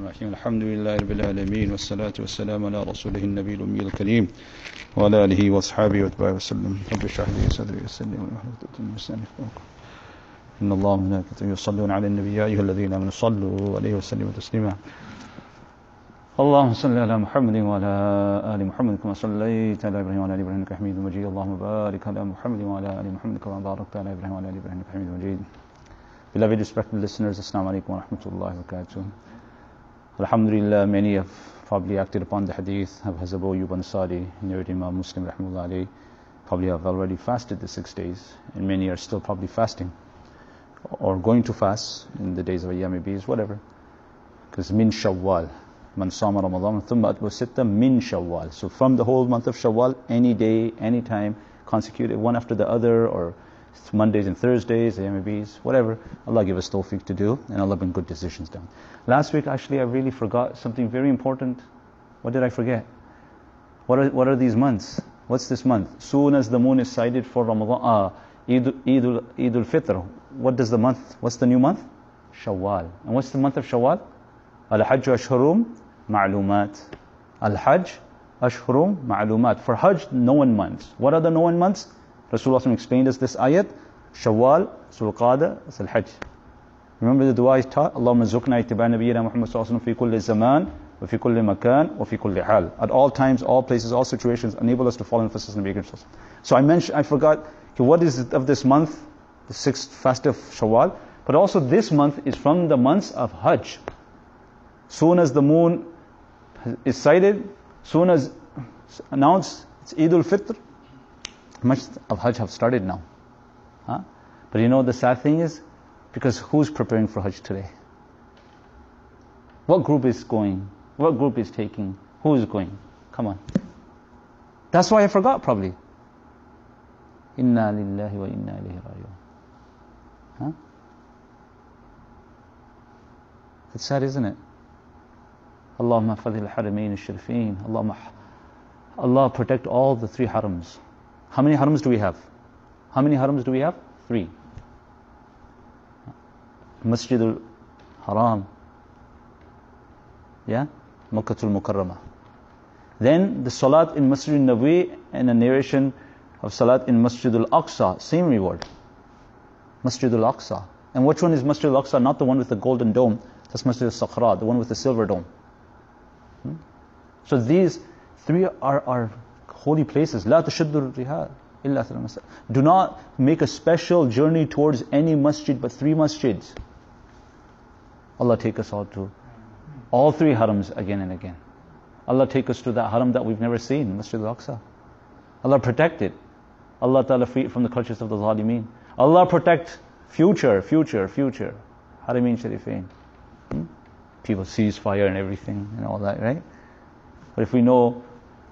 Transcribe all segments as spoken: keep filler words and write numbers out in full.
الرحيم الحمد لله رب العالمين والصلاة والسلام على رسوله النبي الأمي الكريم وعلى آله وأصحابه وأتباعه وسلم رب اشرح لي صدري ويسر لي أمري واحلل عقدة من لساني يفقهوا قولي إن الله وملائكته يصلون على النبي يا أيها الذين آمنوا صلوا عليه وسلموا تسليما اللهم صل على محمد وعلى آل محمد كما صليت على إبراهيم وعلى آل إبراهيم إنك حميد مجيد اللهم بارك على محمد وعلى آل محمد كما باركت على إبراهيم وعلى آل إبراهيم إنك حميد مجيد. Beloved respected listeners, Assalamu alaikum wa rahmatullahi wa barakatuh. Alhamdulillah, many have probably acted upon the hadith of Hazrat Abu Ayyub Ansari, narrated Imam Muslim rahimahullah alayhi, probably have already fasted the six days, and many are still probably fasting or going to fast in the days of Ayyam Bees, whatever. Because min Shawwal, man sama Ramadan, thumma atbu sitta min Shawwal. So from the whole month of Shawwal, any day, any time, consecutive, one after the other, or Mondays and Thursdays, Ayyam Bees, whatever, Allah give us tawfiq to do, and Allah bring good decisions down. Last week, actually, I really forgot something very important. What did I forget? What are, what are these months? What's this month? Soon as the moon is sighted for Ramadan, ah, Eid, Eid, Eid al-Fitr. What does the month, what's the new month? Shawwal. And what's the month of Shawwal? Al-Hajj Ashhurum Ma'lumat. Al-Hajj Ashhurum Ma'lumat. For Hajj, known months. What are the known months? Rasulullah explained us this ayat, Shawwal, Sulqada, Al-Hajj. Remember the dua is taught, Allahumma zukna ittiba nabiyyina Muhammad sallallahu alaihi wasallam fi kulli zaman, wa fi kulli makan, wa fi kulli hal. At all times, all places, all situations, enable us to follow in the footsteps of Nabi Karim. So I mentioned, I forgot, okay, what is it of this month, the sixth fast of Shawwal, but also this month is from the months of Hajj. Soon as the moon is sighted, soon as announced, it's Eid al-Fitr, much of Hajj have started now. Huh? But you know the sad thing is, because who's preparing for Hajj today? What group is going? What group is taking? Who is going? Come on. That's why I forgot probably. Inna lillahi wa inna ilayhi raji'un. Huh? It's sad, isn't it? Allahumma fadhil haramain al-sharifeen. Allahumma Allah protect all the three harams. How many harams do we have? How many harams do we have? Three. Masjid al-Haram. Yeah? Makkatul Mukarramah. Then the Salat in Masjid al-Nabi and a narration of Salat in Masjid al-Aqsa. Same reward. Masjid al-Aqsa. And which one is Masjid al-Aqsa? Not the one with the golden dome. That's Masjid al-Saqra, the one with the silver dome. Hmm? So these three are, are holy places. La tashaddu rihal illa thil masjid. Do not make a special journey towards any masjid but three masjids. Allah take us all to all three harams again and again. Allah take us to that haram that we've never seen, Masjid al-Aqsa. Allah protect it. Allah Ta'ala free it from the clutches of the zalimeen. Allah protect future, future, future Harameen Sharifain. Hmm? People cease fire and everything and all that, right? But if we know,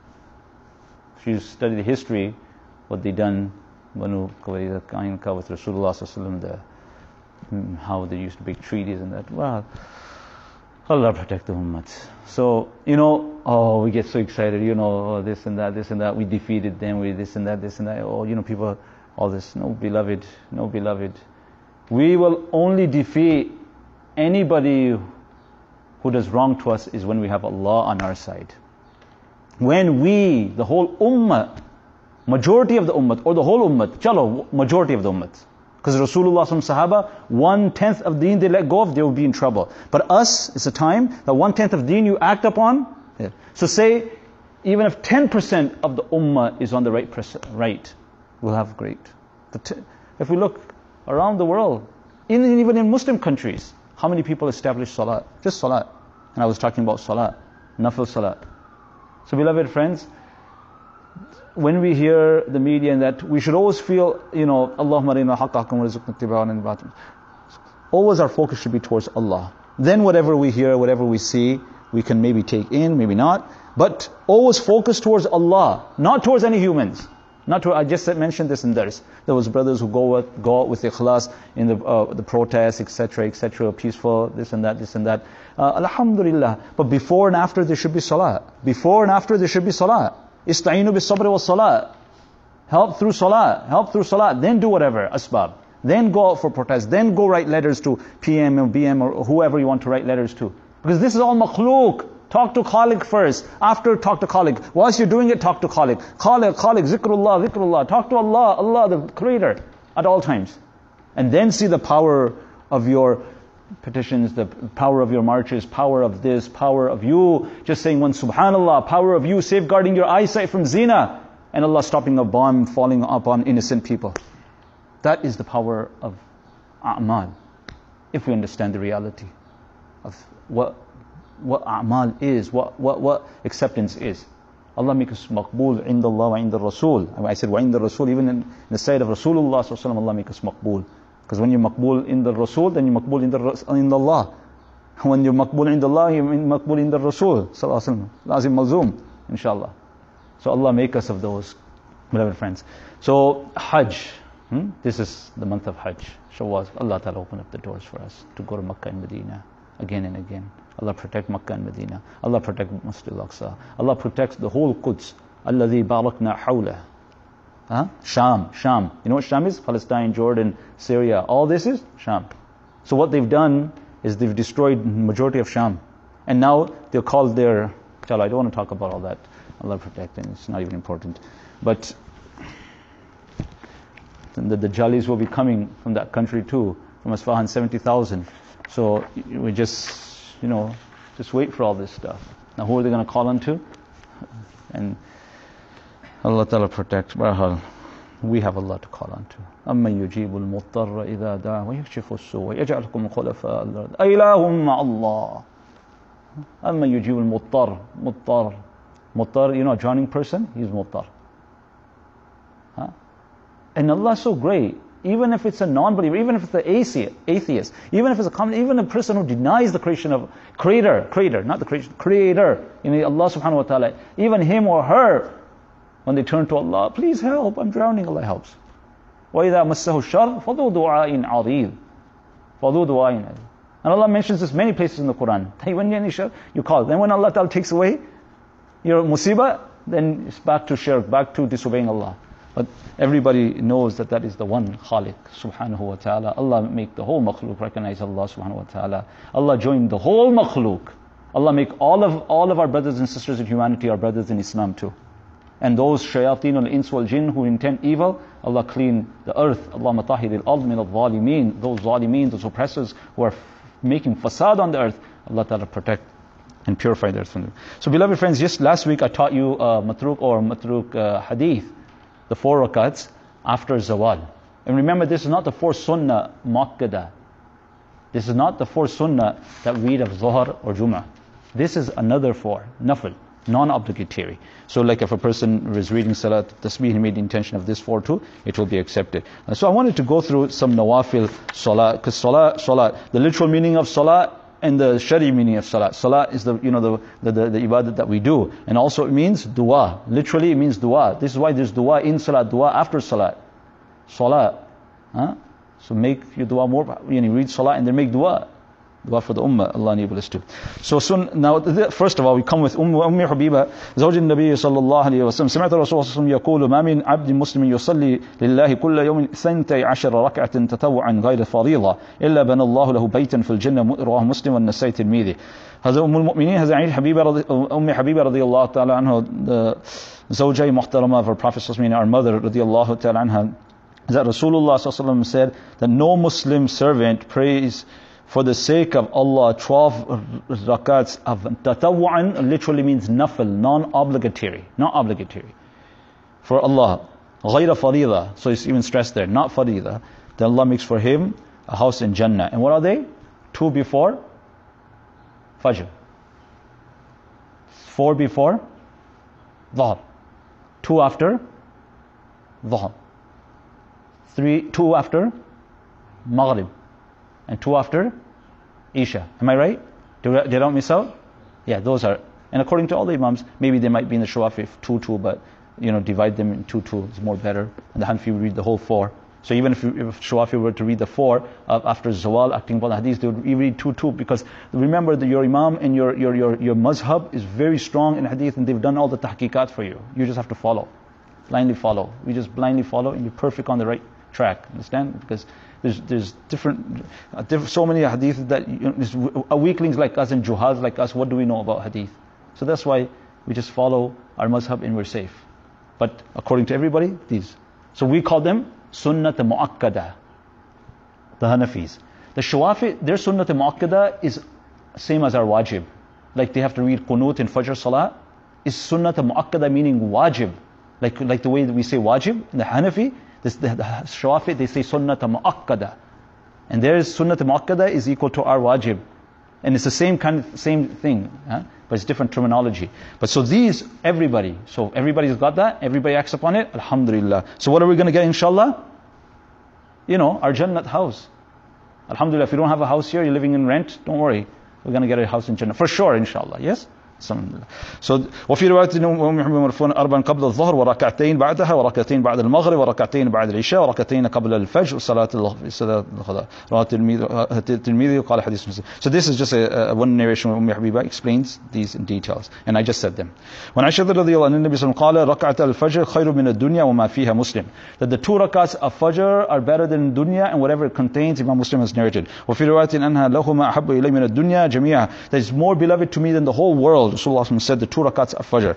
if you study the history, what they done, Banu Qurayza with Rasulullah sallallahu alaihi wasallam, the how they used to make treaties and that. Well, Allah protect the ummah. So, you know, oh, we get so excited, you know, oh, this and that, this and that, we defeated them, we this and that, this and that, oh, you know, people, all this. No, beloved, no, beloved. We will only defeat anybody who does wrong to us is when we have Allah on our side. When we, the whole ummah, majority of the ummah, or the whole ummah, chalo, majority of the ummah. Because Rasulullah Sahaba, one-tenth of deen they let go of, they will be in trouble. But us, it's a time that one-tenth of deen you act upon. Yeah. So say, even if ten percent of the ummah is on the right, pers- right we'll have great. But t- if we look around the world, in, even in Muslim countries, how many people establish salat? Just salat. And I was talking about salat, nafil salat. So beloved friends, when we hear the media and that, we should always feel, you know, Allahumma arina haqqa haqqan warzuqna ittiba'ahu and batil. Always our focus should be towards Allah. Then whatever we hear, whatever we see, we can maybe take in, maybe not. But always focus towards Allah, not towards any humans. Not to, I just mentioned this in Dars. There was brothers who go with, go out with ikhlas in the uh, the protests, et cetera, et cetera, peaceful, this and that, this and that. Uh, Alhamdulillah. But before and after there should be salah. Before and after there should be salah. Ista'inu bis sabr wa salah. Help through salah. Help through salah. Then do whatever, asbab. Then go out for protest. Then go write letters to P M or B M or whoever you want to write letters to. Because this is all makhluk. Talk to Khaliq first. After, talk to Khaliq. Whilst you're doing it, talk to Khaliq. Khaliq, Khaliq, zikrullah, zikrullah. Talk to Allah, Allah, the Creator, at all times. And then see the power of your petitions, the power of your marches, power of this, power of you just saying one subhanallah, power of you safeguarding your eyesight from zina, and Allah stopping a bomb falling upon innocent people. That is the power of a'mal, if we understand the reality of what what a'mal is, what what what acceptance is. Allah make us maqbool inda Allah wa inda Rasul. I said wa inda Rasul, even in the side of Rasulullah sallallahu alaihi wasallam, Allah make us maqbool. Because when you're maqbool in the Rasul, then you're maqbool in the in Allah. When you're maqbool in Allah, you're maqbool in the Rasul sallallahu alaihi wasallam. Lazim malzoom, inshallah. So Allah make us of those, beloved friends. So Hajj, hmm? This is the month of Hajj. Shawwal. Allah Ta'ala open up the doors for us to go to Makkah and Medina again and again. Allah protect Makkah and Medina. Allah protect Masjid al-Aqsa. Allah protects the whole Quds. Alladhi barakna hawla. Huh? Sham, Sham. You know what Sham is? Palestine, Jordan, Syria. All this is Sham. So what they've done is they've destroyed majority of Sham. And now they're called their... I don't want to talk about all that. Allah protect, and it's not even important. But the, the Jalis will be coming from that country too, from Isfahan, seventy thousand. So we just, you know, just wait for all this stuff. Now who are they going to call on to? And Allah Ta'ala protect. We have Allah to call on to. أَمَّنْ يُجِيبُ الْمُضْطَرَّ إِذَا دَعَى وَيَكْشِفُ السُّوءَ وَيَجْعَلُكُمْ خُلَفَاءَ الْأَرْضِ أَإِلَٰهٌ مَّعَ اللَّهِ أَمَّنْ يُجِيبُ الْمُضْطَرَّ مُضْطَرَّ Muttar, you know, a drowning person, he's muttar. Huh? And Allah is so great. Even if it's a non-believer, even if it's the atheist, atheist, even if it's a common, even a person who denies the creation of creator, creator, not the creation, creator, you know, Allah subhanahu wa ta'ala, even him or her, when they turn to Allah, please help, I'm drowning, Allah helps. وَإِذَا مَسَّهُ الشَّرُّ فَذُو دُعَاءٍ عَرِيضٍ فَذُو دُعَاءٍ. And Allah mentions this many places in the Quran. Hey, when you're in shirk, you call. Then when Allah Ta'ala takes away your musibah, then it's back to shirk, back to disobeying Allah. But everybody knows that that is the one Khaliq subhanahu wa ta'ala. Allah make the whole makhluk recognize Allah subhanahu wa ta'ala. Allah join the whole makhluk. Allah make all of all of our brothers and sisters in humanity our brothers in Islam too. And those shayateen al-ins wal jinn who intend evil, Allah clean the earth. Allah matahir al-ard min al-zalimin. Those zalimeen, those oppressors who are f- making fasad on the earth, Allah Ta'ala protect and purify the earth from them. So beloved friends, just last week I taught you uh, matruk or matruk uh, hadith, the four rakats after zawal. And remember, this is not the four sunnah muakkada. This is not the four sunnah that we read of Zuhr or Jum'ah. This is another four, nafil, non-obligatory. So like if a person is reading salat tasbih, he made the intention of this four too, it will be accepted. And so I wanted to go through some nawafil salat, because salat, salat, the literal meaning of salat and the shari meaning of salat. Salat is the, you know, the, the, the, the ibadat that we do. And also it means dua. Literally it means dua. This is why there's dua in salat, dua after salat. Salat. Huh? So make your dua more, you know, read salat and then make dua. Dua for the ummah, Allah enable us to. So soon, now, th- first of all, we come with Umm Ummi Habiba, زوج النبي صلى الله عليه وسلم. سمعت الرسول صلى الله عليه وسلم يقول ما من عبد مسلم يصلي لله كل يوم ثنتي عشر ركعة تطوعا غير فريضة إلا بنى الله له بيتا في الجنة. رواه مسلم والنسائي الترمذي. هذا أم المؤمنين, هذا عيد حبيبة رضي, أم حبيبة رضي الله تعالى عنها, زوجة محترمة of our Prophet صلى الله عليه وسلم, our mother رضي الله تعالى عنها, that Rasulullah صلى الله عليه وسلم said that no Muslim servant prays for the sake of Allah twelve rakats of tatawwu'an, literally means nafil, non-obligatory, not obligatory, for Allah, ghayra farida, so it's even stressed there, not farida, then Allah makes for him a house in Jannah. And what are they? Two before Fajr, four before Dhuhr, two after Dhuhr, three, two after Maghrib, and two after Isha. Am I right? Did I, did I don't miss out? Yeah, those are. And according to all the Imams, maybe they might be in the Shawafi two two, but you know, divide them in two two is more better. And the Hanafi would read the whole four. So even if, you, if Shawafi were to read the four uh, after Zawal, acting upon the Hadith, they would read two two, because remember that your Imam and your your your your Mazhab is very strong in Hadith, and they've done all the tahqiqat for you. You just have to follow, blindly follow. We just blindly follow, and you're perfect on the right track. Understand? Because There's, there's different, uh, diff- so many hadith that, you know, uh, weaklings like us and juhals like us, what do we know about hadith? So that's why we just follow our mazhab and we're safe. But according to everybody, these. So we call them sunnat mu'akkada, the Hanafis. The Shawafi, their sunnat mu'akkada is same as our wajib. Like they have to read qunut in Fajr Salah, is sunnat mu'akkada meaning wajib. Like, like the way that we say wajib, in the Hanafi, this, the, the Shawafi, they say sunnat mu'akkada. And their sunnat mu'akkada is equal to our wajib. And it's the same kind of, same thing, huh? But it's different terminology. But so these, everybody, so everybody's got that, everybody acts upon it, alhamdulillah. So what are we going to get, inshallah? You know, our Jannat house. Alhamdulillah, if you don't have a house here, you're living in rent, don't worry. We're going to get a house in Jannah. For sure, inshallah, yes? So وفي رواية أم محمد مرفوعا أربعا قبل الظهر وركعتين بعدها وركعتين بعد المغرب وركعتين بعد العشاء وركعتين قبل الفجر وصلاة القضاء رواه الترمذي وقال حديث مسلم. So this is just a, a one narration where Umm Habiba explains these in details, and I just said them. When Aisha رضي الله عنها النبي صلى الله عليه وسلم قال ركعة الفجر خير من الدنيا وما فيها مسلم, that the two rakats of Fajr are better than dunya and whatever it contains. Imam Muslim has narrated. وفي رواية أنها لهما أحب إلي من الدنيا جميعا, that is more beloved to me than the whole world. Rasulullah said the two rakats of Fajr.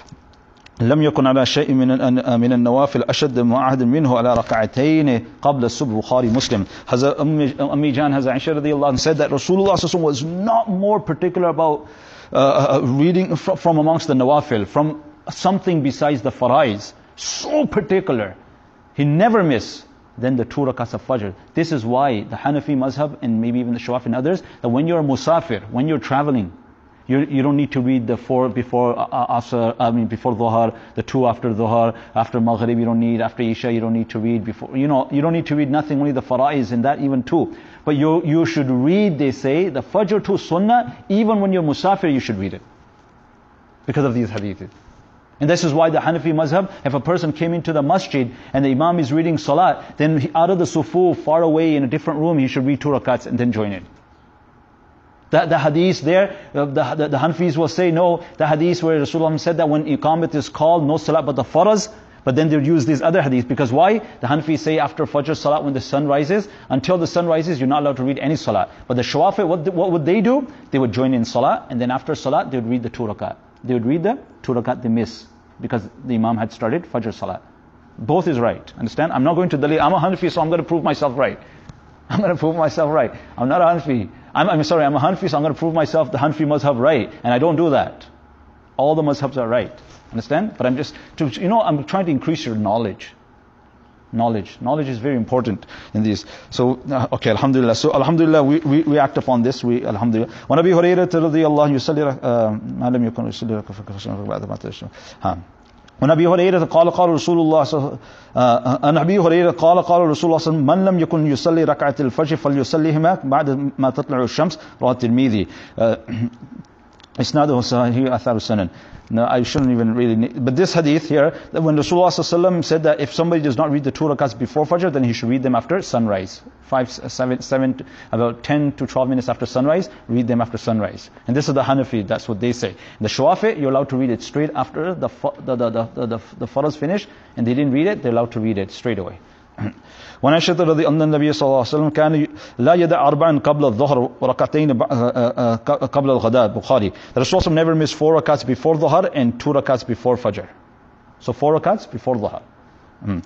لم يكن على شيء من من النوافل أشد معهد منه على ركعتين قبل الصبح. Bukhari, Muslim. Ummi Jan Hazrat Aisha radiyallahu anha said that Rasulullah was not more particular about uh, reading from, from amongst the nawafil, from something besides the faraiz. So particular. He never missed than the two rakats of Fajr. This is why the Hanafi mazhab and maybe even the Shawafi and others, that when you're musafir, when you're traveling, You, you don't need to read the four before, uh, after, I mean before Dhuhr, the two after Dhuhr, after Maghrib you don't need, after Isha you don't need to read before, you know, you don't need to read nothing, only the faraiz and that even too. But you, you should read, they say, the Fajr to Sunnah, even when you're musafir you should read it. Because of these hadiths. And this is why the Hanafi mazhab, if a person came into the masjid and the Imam is reading Salat, then he, out of the sufu, far away in a different room, he should read two rakats and then join it. The, the hadith there, the, the, the Hanfis will say, no, the hadith where Rasulullah said that when Iqamat is called, no salat but the faraz, but then they'll use these other hadith. Because why? The Hanfis say after Fajr salat, when the sun rises, until the sun rises, you're not allowed to read any salat. But the Shawafi, what, what would they do? They would join in salat, and then after salat, they would read the two rakat. They would read the two rakat they miss, because the Imam had started Fajr salat. Both is right, understand? I'm not going to dalil, I'm a Hanfi, so I'm going to prove myself right. I'm going to prove myself right. I'm not a Hanfi. I'm, I'm sorry, I'm a Hanfi, so I'm going to prove myself the Hanfi mazhab right. And I don't do that. All the mazhabs are right. Understand? But I'm just, to, you know, I'm trying to increase your knowledge. Knowledge. Knowledge is very important in these. So, okay, alhamdulillah. So, alhamdulillah, we, we, we act upon this. We, alhamdulillah. وَنَبِي هُرَيْرَةَ رَضِيَ اللَّهُ يُسَلِّ مَا لَمْ يَكُنْ يُسَلِّ رَكَفَكَ بَعْدَ مَا تَشْرَ عن ابي هريره قال قال رسول الله عن ابي هريره قال قال رسول الله من لم يكن يصلي ركعه الفجر فليصليهما بعد ما تطلع الشمس رواه الترمذي. اسناده صحيح اثار السنن. No, I shouldn't even really need, but this hadith here, that when Rasulullah said that if somebody does not read the two rakats before Fajr, then he should read them after sunrise. Five, seven, seven, about ten to twelve minutes after sunrise, read them after sunrise. And this is the Hanafi, that's what they say. The Shawafi, you're allowed to read it straight after the the the the the, the, the Farz finish, and they didn't read it, they're allowed to read it straight away. وعن عائشة رضي أن النبي صلى الله عليه وسلم كان لا يدع أربعا قبل الظهر وركعتين قبل الغداء. Bukhari. The Rasul never missed four rakats before Dhuhr and two rakats before Fajr. So four rakats before Dhuhr. Mm.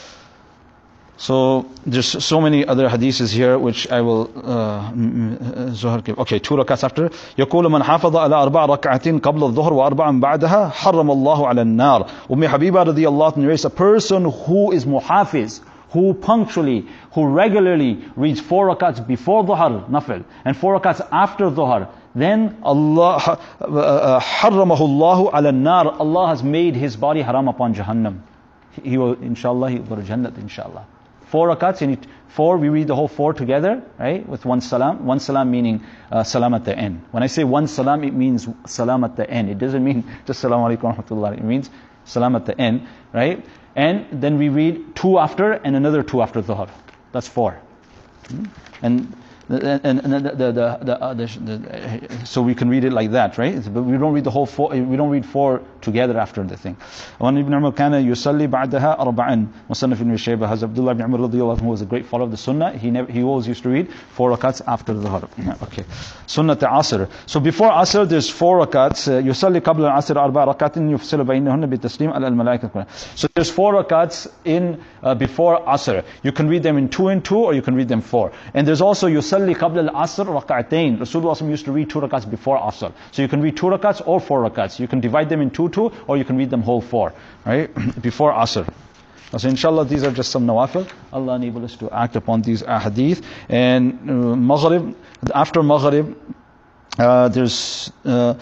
So there's so many other hadiths here which I will Zuhar give. Okay, two rakats after. يقول من حافظ على أربع ركعات قبل الظهر وأربعا بعدها حرم الله على النار. Umm Habiba رضي الله عنها narrates, a person who is muhafiz, who punctually, who regularly reads four rakats before Dhuhr, nafil, and four rakats after Dhuhr, then Allah, حرمه الله على النار, Allah has made his body haram upon Jahannam. He will, inshallah, he will go to Jannat, inshallah. Four rakats, you need four, we read the whole four together, right? With one salam. One salam meaning uh, salam at the end. When I say one salam, it means salam at the end. It doesn't mean just salamu alaykum wa rahmatullah. It means salam at the end, right? And then we read two after and another two after Dhuhr. That's four. And and, and the, the, the, the, uh, the, the so we can read it like that, right? But we don't read the whole four. We don't read four together after the thing. When Ibn Umar kana yusalli ba'daha arba'an, Musannaf ibn Shaybah has Abdullah ibn Umar radiyallahu anhu, who was a great follower of the Sunnah. He never, he always used to read four rakats after the Dhuhr. Okay. Sunnat Asr. So before Asr, there's four rakats. Yusalli qabla al-Asr arba rakatin yufsilu baynahunna bi taslim ala al-malaikah. So there's four rakats in uh, before Asr. You can read them in two and two, or you can read them four. And there's also yusalli qabla al-Asr rak'atayn. Rasulullah used to read two rakats before Asr. So you can read two rakats or four rakats. You can divide them in two, two, or you can read them whole four, right? Before Asr. So inshallah, these are just some nawafil. Allah enable us to act upon these ahadith. And uh, Maghrib, after Maghrib, uh, there's uh,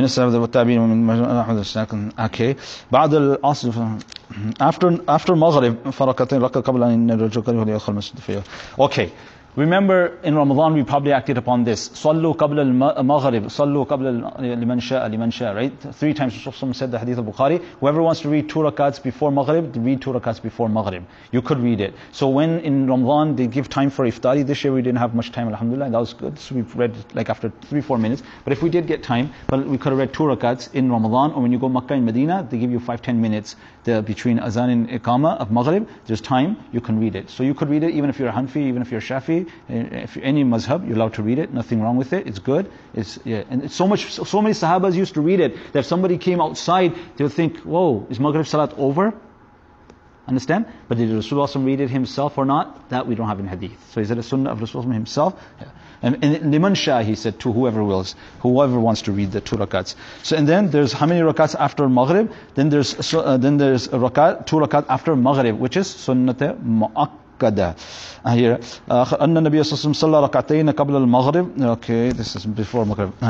okay. بعد العصر after after Maghrib فركعتين ركعة قبل أن الرجل يدخل المسجد فيه. Okay. Remember, in Ramadan we probably acted upon this. صلوا قبل المغرب صلوا قبل لمن شاء لمن شاء, right? Three times Rasulullah said the hadith of Bukhari. Whoever wants to read two rakats before Maghrib, read two rakats before Maghrib. You could read it. So when in Ramadan they give time for iftari, this year we didn't have much time, alhamdulillah, that was good. So we read like after three, four minutes. But if we did get time, but we could have read two rakats in Ramadan, or when you go Makkah and Medina, they give you five, ten minutes the, between Azan and Iqamah of Maghrib. There's time, you can read it. So you could read it even if you're a Hanfi, even if you're a Shafi. If you're any mazhab, you're allowed to read it. Nothing wrong with it. It's good. It's yeah. And it's so much. So, so many Sahabas used to read it that if somebody came outside, they would think, "Whoa, is Maghrib Salat over?" Understand? But did Rasulullah read it himself or not? That we don't have in hadith. So is it a sunnah of Rasulullah himself? Yeah. And, and liman shah, he said, to whoever wills, whoever wants to read the two rakats. So and then there's how many rakats after Maghrib? Then there's uh, then there's a rakat, two rakat after Maghrib, which is sunnat mu'akkada. Uh, here, أن النبي صلى الله عليه وسلم صلى ركعتين قبل المغرب. Okay, this is before Maghrib. Uh.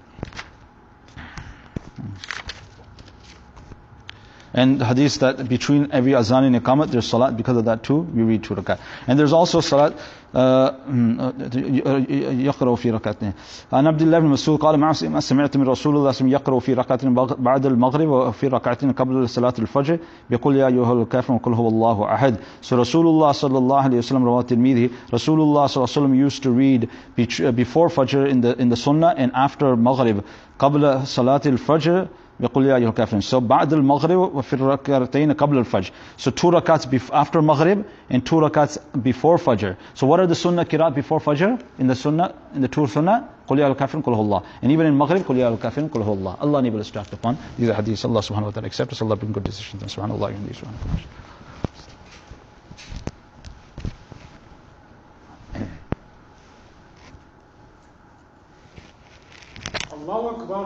And the hadith that between every azan and iqamat there's salat, because of that too we read two rakat. And there's also salat يقرأ في ركعتين. عن عبد الله بن مسعود قال ما سمعت من رسول الله صلى الله عليه وسلم يقرأ في ركعتين بعد المغرب وفي ركعتين قبل صلاة الفجر بيقول يا أيها الكافرون قل هو الله أحد. So Rasulullah sallallahu alayhi wa sallam رواه الترمذي, Rasulullah sallallahu alayhi wa sallam used to read before Fajr in the in the Sunnah and after Maghrib قبل صلاة الفجر بيقول يا أيها الكافرون. So بعد المغرب وفي الركعتين قبل الفجر. So two rakats after Maghrib and two rakats before Fajr. So what are the Sunnah Qiraat before Fajr? In the Sunnah, in the two Sunnah, قل يا أيها الكافرون قل هو الله. And even in Maghrib, قل يا أيها الكافرون قل هو الله. Allah enable us to act upon these hadiths. Allah subhanahu wa ta'ala accept us. Allah bring good decisions. Subhanallah.